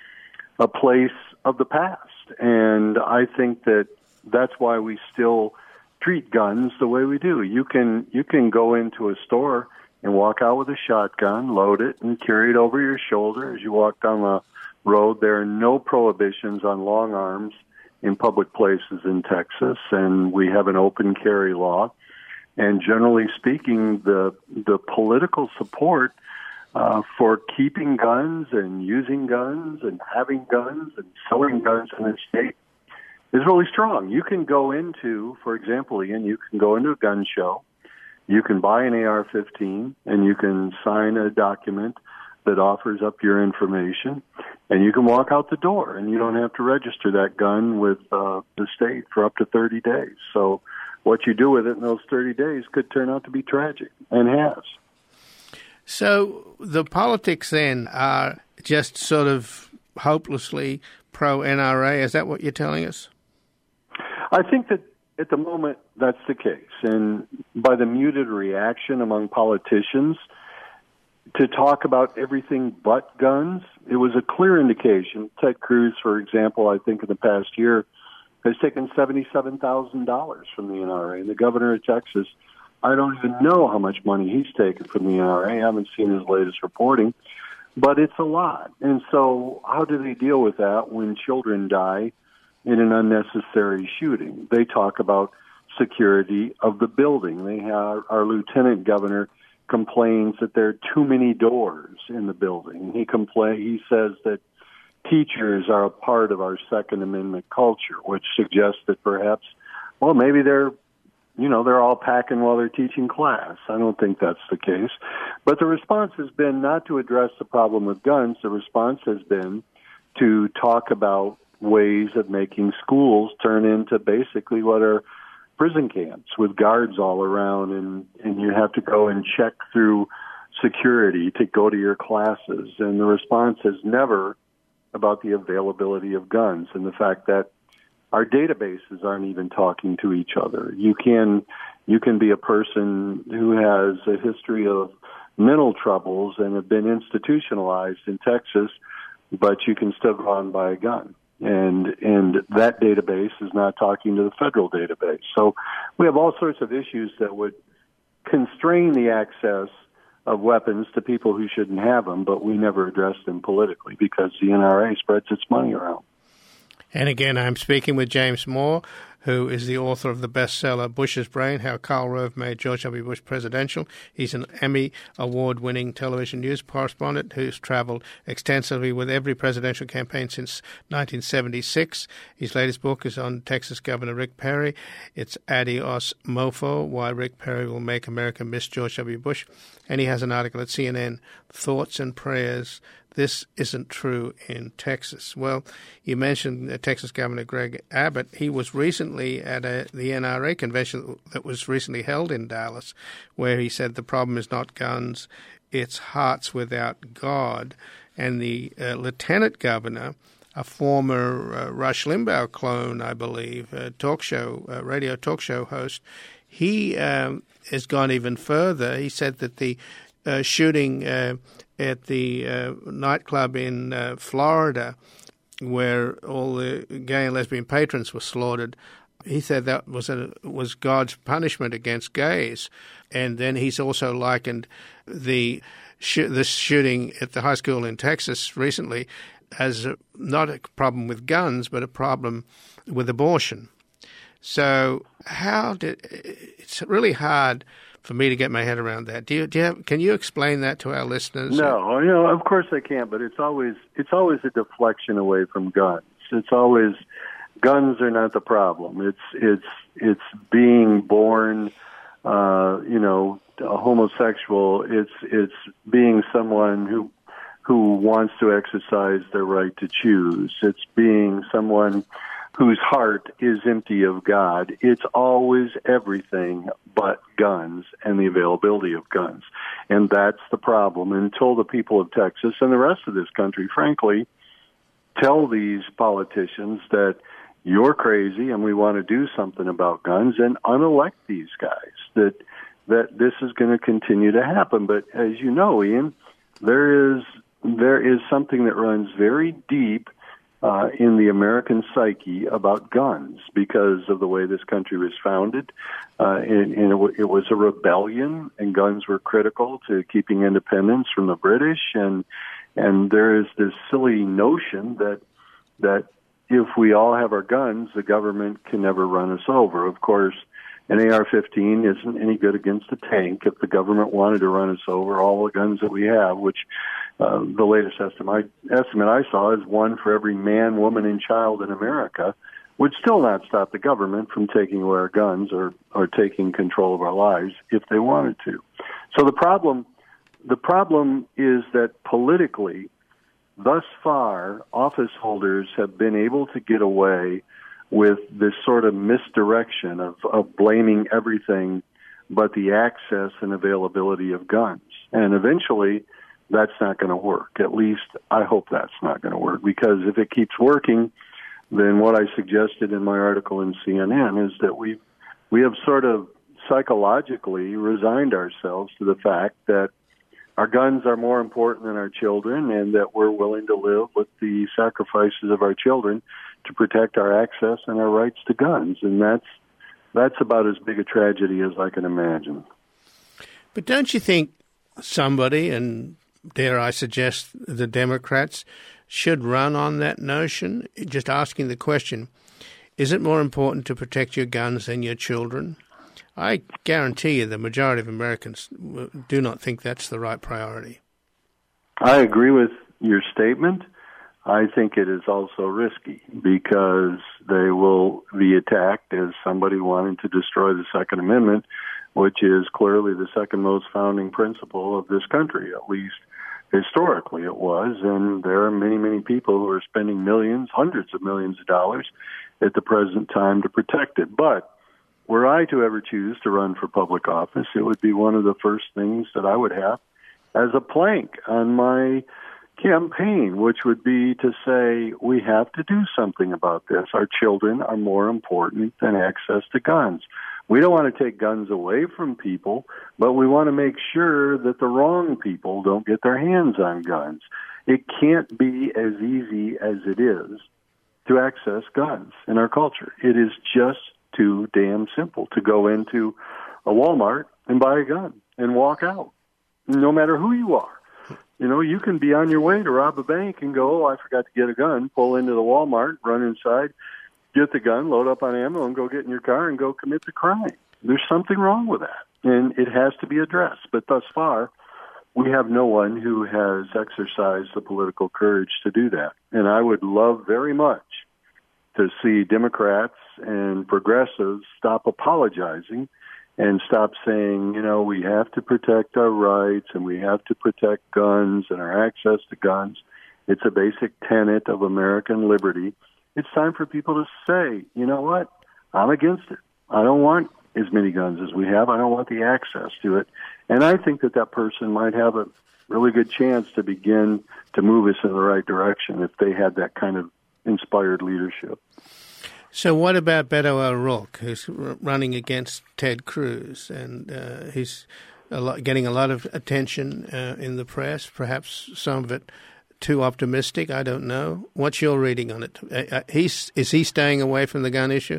a place of the past. And I think that that's why we still treat guns the way we do. You can you can go into a store and walk out with a shotgun, load it, and carry it over your shoulder as you walk down the road. There are no prohibitions on long arms in public places in Texas, and we have an open carry law. And generally speaking, the the political support uh, for keeping guns and using guns and having guns and selling guns in the state is really strong. You can go into, for example, Ian, you can go into a gun show, you can buy an A R fifteen, and you can sign a document that offers up your information, and you can walk out the door, and you don't have to register that gun with uh, the state for up to thirty days. So what you do with it in those thirty days could turn out to be tragic, and has. So the politics then are just sort of hopelessly pro-N R A. Is that what you're telling us? I think that at the moment that's the case. And by the muted reaction among politicians to talk about everything but guns, it was a clear indication. Ted Cruz, for example, I think in the past year, has taken seventy-seven thousand dollars from the N R A. And the governor of Texas, I don't even know how much money he's taken from the N R A. I haven't seen his latest reporting, but it's a lot. And so how do they deal with that when children die in an unnecessary shooting? They talk about security of the building. They have, our lieutenant governor complains that there are too many doors in the building. He complain, he says that teachers are a part of our Second Amendment culture, which suggests that perhaps, well, maybe they're, you know, they're all packing while they're teaching class. I don't think that's the case. But the response has been not to address the problem with guns. The response has been to talk about ways of making schools turn into basically what are prison camps with guards all around, and, and you have to go and check through security to go to your classes. And the response is never about the availability of guns and the fact that our databases aren't even talking to each other. You can you can be a person who has a history of mental troubles and have been institutionalized in Texas, but you can still go out and buy a gun. And and that database is not talking to the federal database. So we have all sorts of issues that would constrain the access of weapons to people who shouldn't have them, but we never address them politically because the N R A spreads its money around. And again, I'm speaking with James Moore, who is the author of the bestseller Bush's Brain, How Karl Rove Made George W. Bush Presidential. He's an Emmy award-winning television news correspondent who's traveled extensively with every presidential campaign since nineteen seventy-six. His latest book is on Texas Governor Rick Perry. It's Adios Mofo, Why Rick Perry Will Make America Miss George W. Bush. And he has an article at C N N, Thoughts and Prayers, This Isn't True in Texas. Well, you mentioned uh, Texas Governor Greg Abbott. He was recently at a, the N R A convention that was recently held in Dallas, where he said the problem is not guns, it's hearts without God. And the uh, lieutenant governor, a former uh, Rush Limbaugh clone, I believe, a talk show, a radio talk show host, he um, has gone even further. He said that the uh, shooting uh, at the uh, nightclub in uh, Florida, where all the gay and lesbian patrons were slaughtered, he said that was a, was God's punishment against gays. And then he's also likened the sh- the shooting at the high school in Texas recently as a, not a problem with guns, but a problem with abortion. So how did it's really hard for me to get my head around that. Do you, do you have, can you explain that to our listeners? No, you know, of course I can't, but it's always it's always a deflection away from guns. It's always guns are not the problem. It's it's it's being born, uh, you know, a homosexual. It's it's being someone who who wants to exercise their right to choose. It's being someone whose heart is empty of God. It's always everything but guns and the availability of guns. And that's the problem. Until the people of Texas and the rest of this country, frankly, tell these politicians that you're crazy and we want to do something about guns and unelect these guys, that that this is going to continue to happen. But as you know, Ian, there is there is something that runs very deep Uh, in the American psyche about guns because of the way this country was founded. Uh, and, and it, w- it was a rebellion, and guns were critical to keeping independence from the British. And and there is this silly notion that that if we all have our guns, the government can never run us over. Of course, an A R fifteen isn't any good against a tank. If the government wanted to run us over, all the guns that we have, which uh, the latest estimate, estimate I saw is one for every man, woman, and child in America, would still not stop the government from taking away our guns or, or taking control of our lives if they wanted to. So the problem, the problem is that politically, thus far, office holders have been able to get away with this sort of misdirection of, of blaming everything but the access and availability of guns. And eventually, that's not going to work. At least I hope that's not going to work, because if it keeps working, then what I suggested in my article in C N N is that we we have sort of psychologically resigned ourselves to the fact that our guns are more important than our children, and that we're willing to live with the sacrifices of our children to protect our access and our rights to guns. And that's that's about as big a tragedy as I can imagine. But don't you think somebody, and dare I suggest the Democrats, should run on that notion, just asking the question, is it more important to protect your guns than your children? I guarantee you the majority of Americans do not think that's the right priority. I agree with your statement. I think it is also risky, because they will be attacked as somebody wanting to destroy the Second Amendment, which is clearly the second most founding principle of this country, at least historically it was. And there are many, many people who are spending millions, hundreds of millions of dollars at the present time to protect it. But were I to ever choose to run for public office, it would be one of the first things that I would have as a plank on my campaign, which would be to say, we have to do something about this. Our children are more important than access to guns. We don't want to take guns away from people, but we want to make sure that the wrong people don't get their hands on guns. It can't be as easy as it is to access guns in our culture. It is just too damn simple to go into a Walmart and buy a gun and walk out, no matter who you are. You know, you can be on your way to rob a bank and go, oh, I forgot to get a gun, pull into the Walmart, run inside, get the gun, load up on ammo, and go get in your car and go commit the crime. There's something wrong with that, and it has to be addressed. But thus far, we have no one who has exercised the political courage to do that. And I would love very much to see Democrats and progressives stop apologizing and stop saying, you know, we have to protect our rights and we have to protect guns and our access to guns. It's a basic tenet of American liberty. It's time for people to say, you know what, I'm against it. I don't want as many guns as we have. I don't want the access to it. And I think that that person might have a really good chance to begin to move us in the right direction if they had that kind of inspired leadership. So what about Beto O'Rourke, who's running against Ted Cruz, and uh, he's a lot, getting a lot of attention uh, in the press, perhaps some of it too optimistic, I don't know. What's your reading on it? Uh, he's, is he staying away from the gun issue?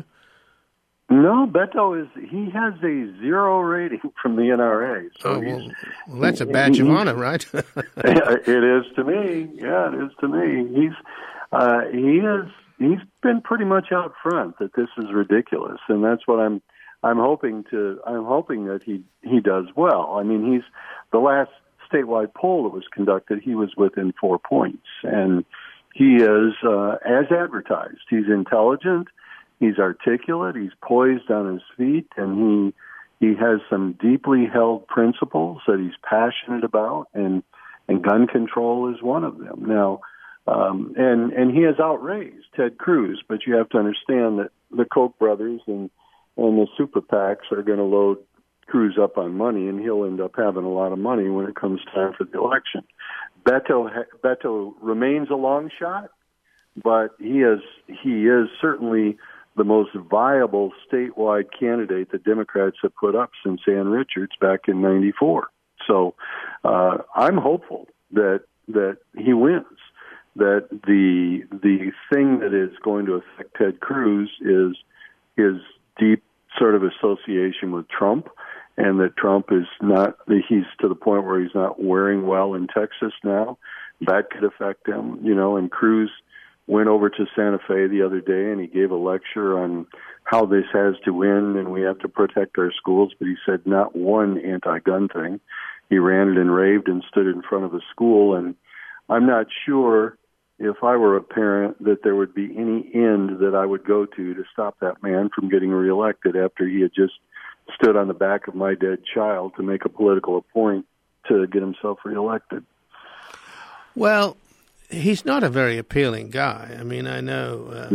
No, Beto is, he has a zero rating from the N R A. So oh, well, well, that's a badge of honor, right? It is to me. Yeah, it is to me. He's, uh, he is, he's been pretty much out front that this is ridiculous, and that's what I'm I'm hoping to I'm hoping that he he does well. I mean, he's the last statewide poll that was conducted, he was within four points, and he is uh, as advertised. He's intelligent, he's articulate, he's poised on his feet, and he he has some deeply held principles that he's passionate about, and and gun control is one of them. Now. Um, and, and he has outraised Ted Cruz, but you have to understand that the Koch brothers and, and the super PACs are going to load Cruz up on money, and he'll end up having a lot of money when it comes time for the election. Beto, Beto remains a long shot, but he is, he is certainly the most viable statewide candidate the Democrats have put up since Ann Richards back in ninety-four. So uh, I'm hopeful that that he wins. That the the thing that is going to affect Ted Cruz is his deep sort of association with Trump, and that Trump is not, he's to the point where he's not wearing well in Texas now. That could affect him, you know, and Cruz went over to Santa Fe the other day and he gave a lecture on how this has to end and we have to protect our schools, but he said not one anti-gun thing. He ranted and raved and stood in front of a school, and I'm not sure if I were a parent that there would be any end that I would go to to stop that man from getting reelected after he had just stood on the back of my dead child to make a political point to get himself reelected. Well, he's not a very appealing guy. I mean, I know uh, nope.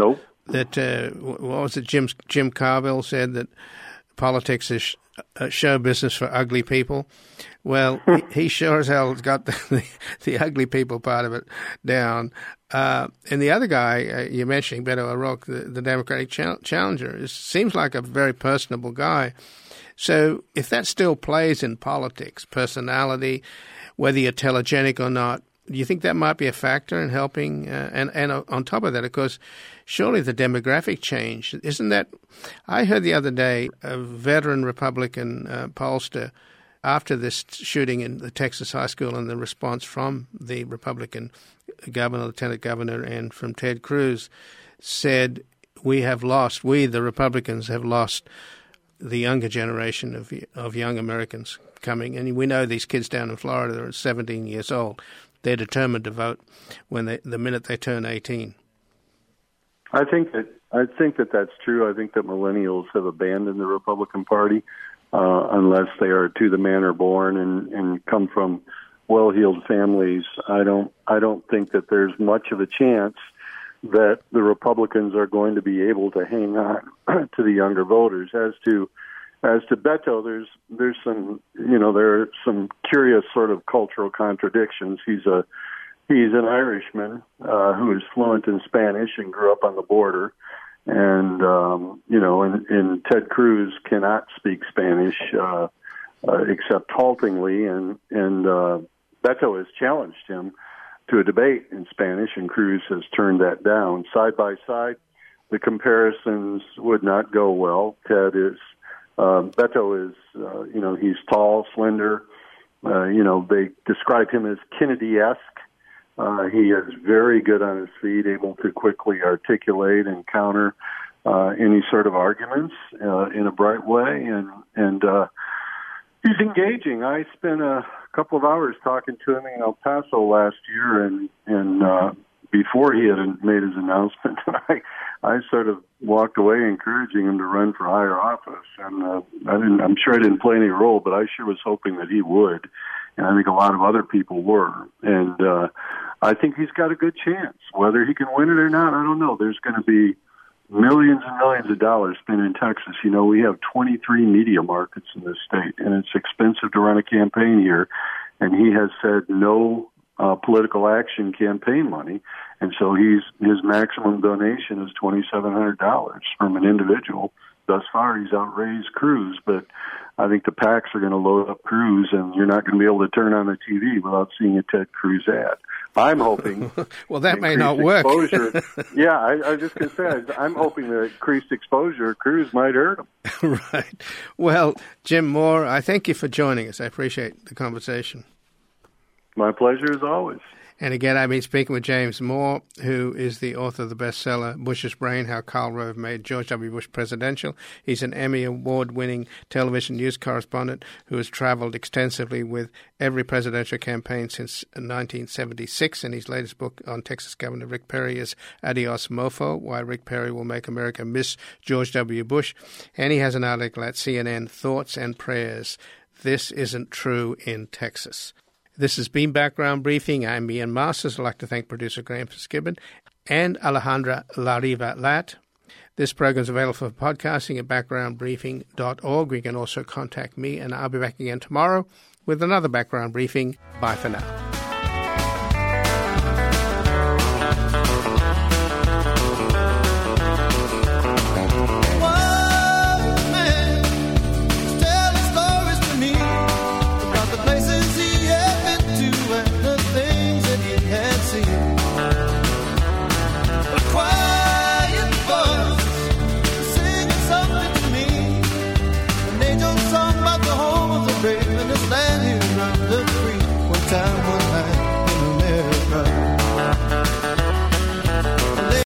that, uh, what was it, Jim, Jim Carville said that politics is sh- uh, show business for ugly people. Well, he, he sure as hell has got the, the, the ugly people part of it down. Uh, and the other guy uh, you're mentioning, Beto O'Rourke, the, the Democratic ch- challenger, is, seems like a very personable guy. So if that still plays in politics, personality, whether you're telegenic or not, do you think that might be a factor in helping? Uh, and, and on top of that, of course, surely the demographic change, isn't that? I heard the other day a veteran Republican uh, pollster, after this shooting in the Texas high school and the response from the Republican governor, lieutenant governor, and from Ted Cruz, said, we have lost, we, the Republicans, have lost the younger generation of of young Americans coming. And we know these kids down in Florida are seventeen years old. They're determined to vote when they, the minute they turn eighteen. I think that I think that that's true. I think that millennials have abandoned the Republican Party uh, unless they are to the manor born and, and come from well-heeled families. I don't I don't think that there's much of a chance that the Republicans are going to be able to hang on to the younger voters. As to As to Beto, there's there's some you know there are some curious sort of cultural contradictions. He's a he's an Irishman uh, who is fluent in Spanish and grew up on the border, and um, you know, and, and Ted Cruz cannot speak Spanish uh, uh, except haltingly, and and uh, Beto has challenged him to a debate in Spanish, and Cruz has turned that down. Side by side, the comparisons would not go well. Ted is. Uh, Beto is, uh, you know, he's tall, slender. Uh, you know, they describe him as Kennedy-esque. Uh, he is very good on his feet, able to quickly articulate and counter uh, any sort of arguments uh, in a bright way, and and uh, he's engaging. I spent a couple of hours talking to him in El Paso last year, and and uh, before he had made his announcement, I I sort of walked away encouraging him to run for higher office, and uh, I didn't. I'm sure I didn't play any role, but I sure was hoping that he would, and I think a lot of other people were, and uh, I think he's got a good chance. Whether he can win it or not, I don't know. There's going to be millions and millions of dollars spent in Texas. You know, we have twenty-three media markets in this state, and it's expensive to run a campaign here, and he has said no Uh, political action campaign money, and so he's his maximum donation is twenty-seven hundred dollars from an individual. Thus far, he's outraised Cruz, but I think the PACs are going to load up Cruz, and you're not going to be able to turn on the T V without seeing a Ted Cruz ad. I'm hoping. Well, that may not work. yeah, I, I was just going to say, I'm hoping that increased exposure, Cruz might hurt him. Right. Well, Jim Moore, I thank you for joining us. I appreciate the conversation. My pleasure as always. And again, I've been speaking with James Moore, who is the author of the bestseller Bush's Brain, How Karl Rove Made George W. Bush Presidential. He's an Emmy Award-winning television news correspondent who has traveled extensively with every presidential campaign since nineteen seventy-six. And his latest book on Texas Governor Rick Perry is Adios Mofo, Why Rick Perry Will Make America Miss George W. Bush. And he has an article at C N N, Thoughts and Prayers, This Isn't True in Texas. This has been Background Briefing. I'm Ian Masters. I'd like to thank producer Graham Fitzgibbon and Alejandra Lariva Lat. This program is available for podcasting at background briefing dot org. You can also contact me, and I'll be back again tomorrow with another Background Briefing. Bye for now.